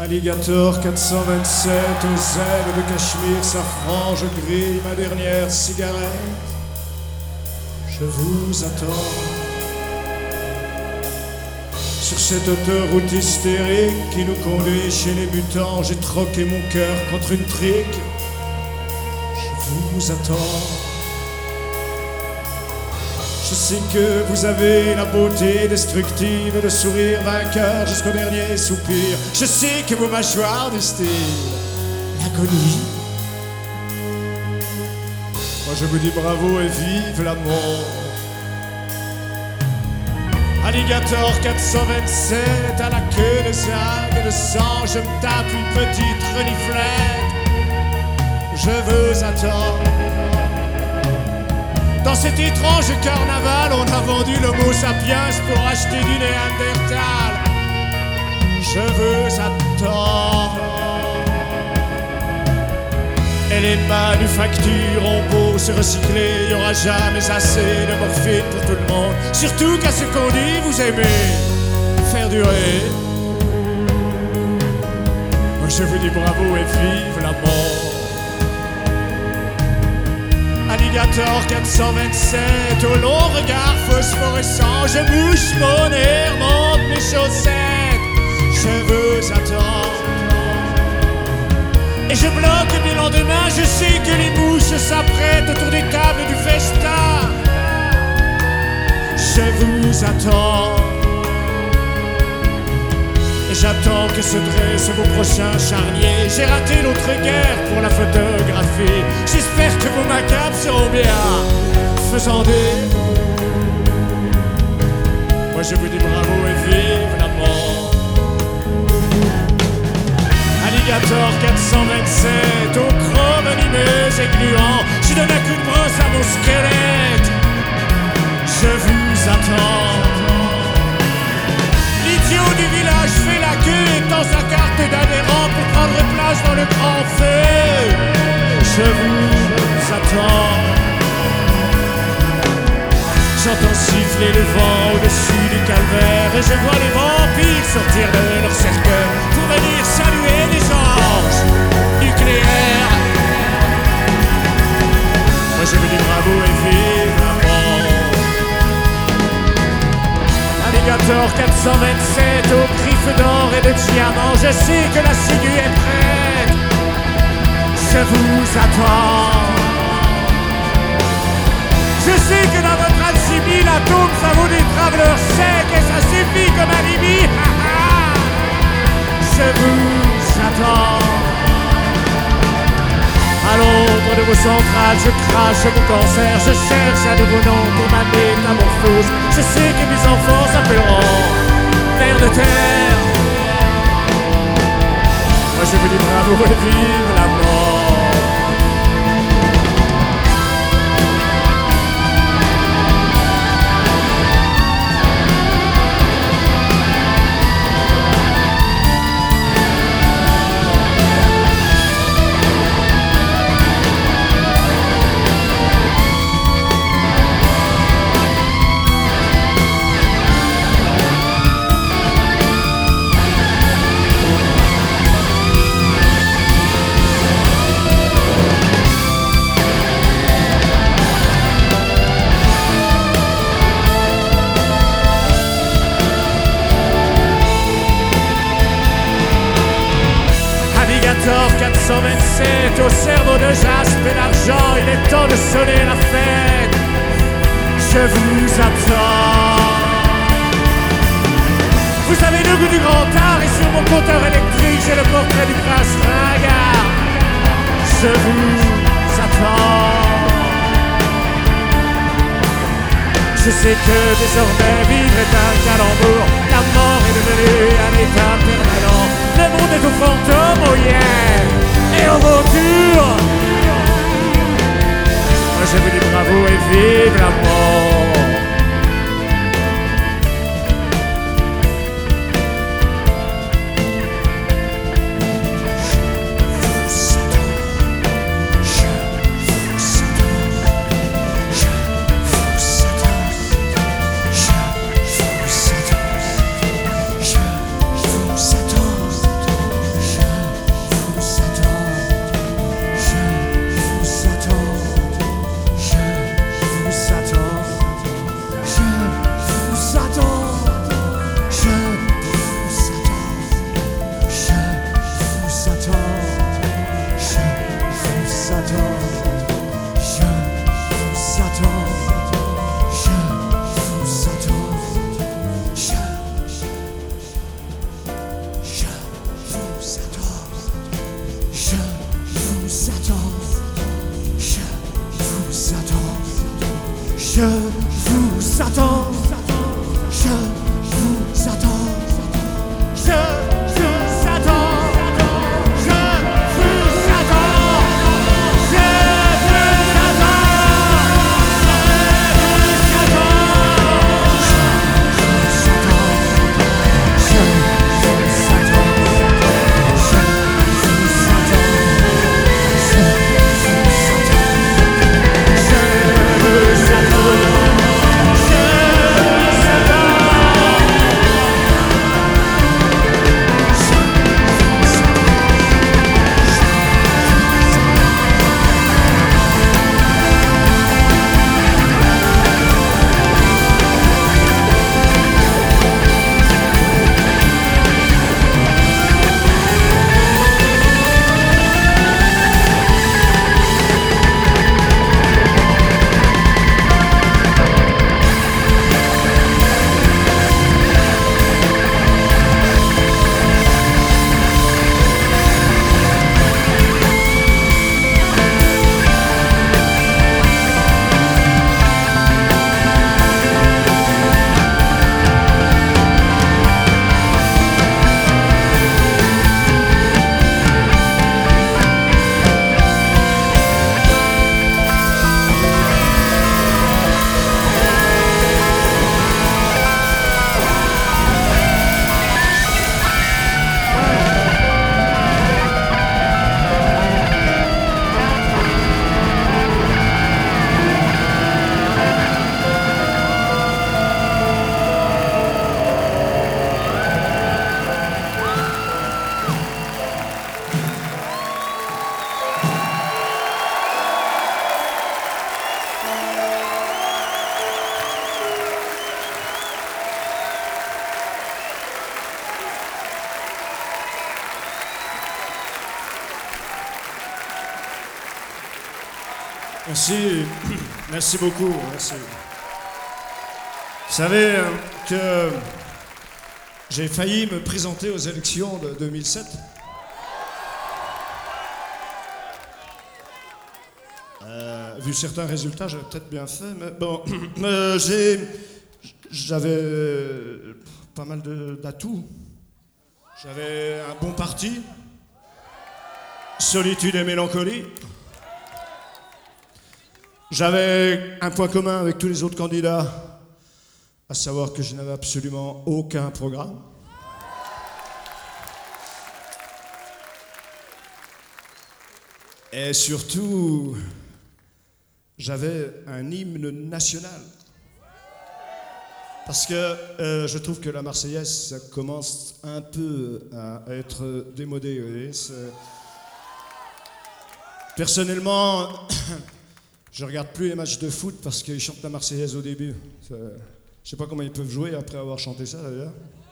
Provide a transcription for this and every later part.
Alligator 427 aux ailes de Cachemire safran, je grille ma dernière cigarette. Je vous attends sur cette autoroute hystérique qui nous conduit chez les mutants. J'ai troqué mon cœur contre une trique. Je vous attends. Je sais que vous avez la beauté destructive, le sourire vainqueur jusqu'au dernier soupir. Je sais que vos mâchoires distillent l'agonie. Moi je vous dis bravo et vive l'amour. Alligator 427 à la queue de sac et de sang, je me tape une petite reniflette. Je vous attends. Dans cet étrange carnaval, on a vendu l'homo sapiens pour acheter du néandertal. Je vous attends. Et les manufactures ont beau se recycler, il n'y aura jamais assez de morphine pour tout le monde. Surtout qu'à ce qu'on dit, vous aimez faire durer. Moi je vous dis bravo et vive la mort. Alligator 427, au long regard phosphorescent, je bouche mon nez, remonte mes chaussettes. Je vous attends. Et je bloque mes lendemains, je sais que les mouches s'apprêtent autour des tables du festin. Je vous attends. Et j'attends que se dressent vos prochains charniers. J'ai raté l'autre guerre pour la photographie. J'espère que vos macabres seront bien faisandés. Moi je vous dis bravo et vive la mort. Alligator 427, au chrome animés et gluant, je donne un coup de brosse à mon squelette. Je vous attends. L'idiot du village fait la queue et tend sa carte d'adhérent pour prendre place dans le grand feu. Je vous attends. J'entends siffler le vent au-dessus du calvaire et je vois les vampires sortir de leur cercueil pour venir saluer des anges nucléaires. Moi je vous dis bravo et vive la mort. Alligator 427 aux griffes d'or et de diamants, je sais que la ciguë est prête. Je vous attends. Je sais que dans votre alchimie, l'atome ça vaut des traveleurs secs et ça suffit comme alibi. Je vous attends. À l'ombre de vos centrales, je crache mon cancer. Je cherche un nouveau nom pour ma métamorphose. Je sais que mes enfants s'appelleront vers de terre. Moi je vous dis bravo et vive la mort. Alligator 427, au cerveau de jaspe et d'argent, il est temps de sonner la fête. Je vous attends. Vous avez le goût du grand art et sur mon compteur électrique, j'ai le portrait du prince ringard. Je vous attends. Je sais que désormais vivre est un calembour. La mort est devenue un état permanent. Le monde est aux fantômes, aux hyènes et aux vautours. Moi je vous dis bravo et vive la mort. attends, je vous attends, je vous attends, je vous attends, je vous attends, je vous attends, je vous attends, je vous attends, je vous attends. Merci, merci beaucoup, merci. Vous savez que j'ai failli me présenter aux élections de 2007. Vu certains résultats, j'avais peut-être bien fait, mais bon, j'avais pas mal d'atouts. J'avais un bon parti, solitude et mélancolie. J'avais un point commun avec tous les autres candidats, à savoir que je n'avais absolument aucun programme. Et surtout, j'avais un hymne national. Parce que je trouve que la Marseillaise, ça commence un peu à être démodé. Vous voyez, personnellement, je regarde plus les matchs de foot parce qu'ils chantent la Marseillaise au début. Je sais pas comment ils peuvent jouer après avoir chanté ça d'ailleurs.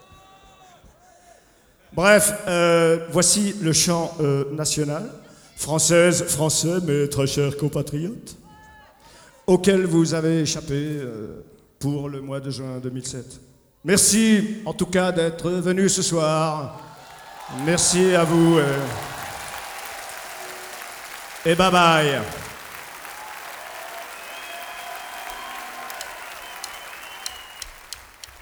Bref, voici le chant national. Françaises, Français, mes très chers compatriotes, auquel vous avez échappé pour le mois de juin 2007. Merci en tout cas d'être venus ce soir. Merci à vous et bye bye.